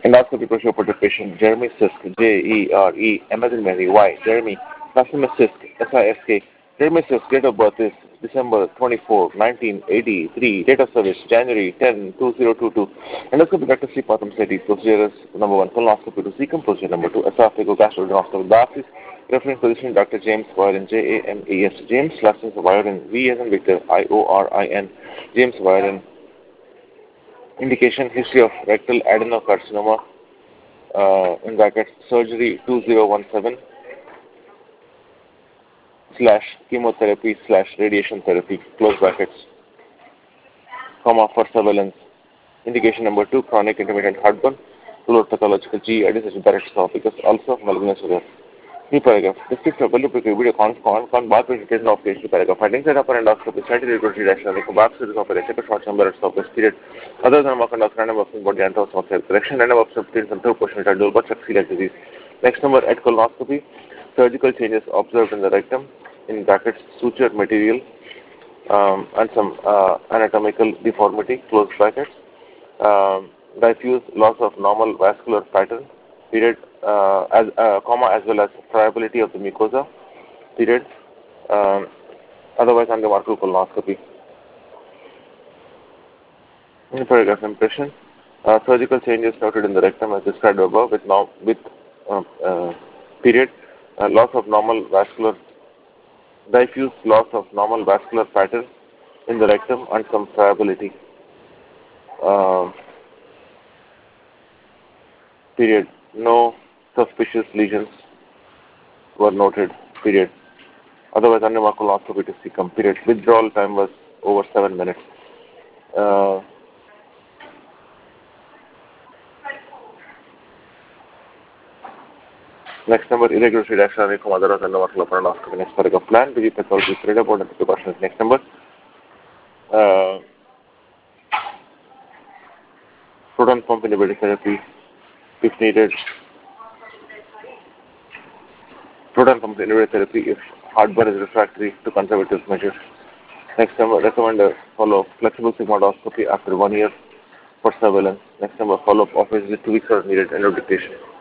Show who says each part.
Speaker 1: Endoscopy procedure for the patient Jeremy Sisk, J-E-R-E, M as in Mary, Y, Jeremy, last name is Sisk, S-I-S-K. Jeremy Sisk, date of birth is December 24, 1983, date of service January 10, 2022. Endoscopy Dr. C. Patham Sethi, procedure is number 1, colonoscopy to cecum, procedure number 2, esophagogastrointestinal diaphysis, reference position Dr. James Wyorin, J-A-M-E-S, James, last name is Wyorin, V as in Victor, I-O-R-I-N, James Wyorin. Indication, history of rectal adenocarcinoma, in brackets, surgery 2017 slash chemotherapy slash radiation therapy, close brackets, comma, for surveillance. Indication number 2, chronic intermittent heartburn, fluid pathological GE, adenosis barrett esophagus, also malignant sugar. New paragraph. Description of video con bath presentation of case paragraph. Findings at upper endoscopy, slightly regulatory rational, the bath series of a second short number of surface period. Other than mark endoscopy, random observation body and of correction, random observation and third portion at dual but celiac disease. Next number at colonoscopy, surgical changes observed in the rectum, in brackets, suture material, and some anatomical deformity, close brackets. Diffuse loss of normal vascular pattern, period, as well as friability of the mucosa, period, otherwise unremarkable colonoscopy. In paragraph impression, surgical changes noted in the rectum as described above with period, loss of normal vascular, diffuse loss of normal vascular pattern in the rectum and some friability. Period. No suspicious lesions were noted. Period. Otherwise, unremarkable colonoscopy to cecum. Period. Withdrawal time was over 7 minutes. Next number, irregularity reaction from other unremarkable colonoscopy. Next paragraph, plan, BG pathology, spread about and precautions. Next number, proton pump inhibitor therapy, if needed. Proton pump inhibitor therapy if heartburn is refractory to conservative measures. Next number, recommend a follow flexible sigmoidoscopy after 1 year for surveillance. Next number, follow-up obviously 2 weeks are needed, endodetection.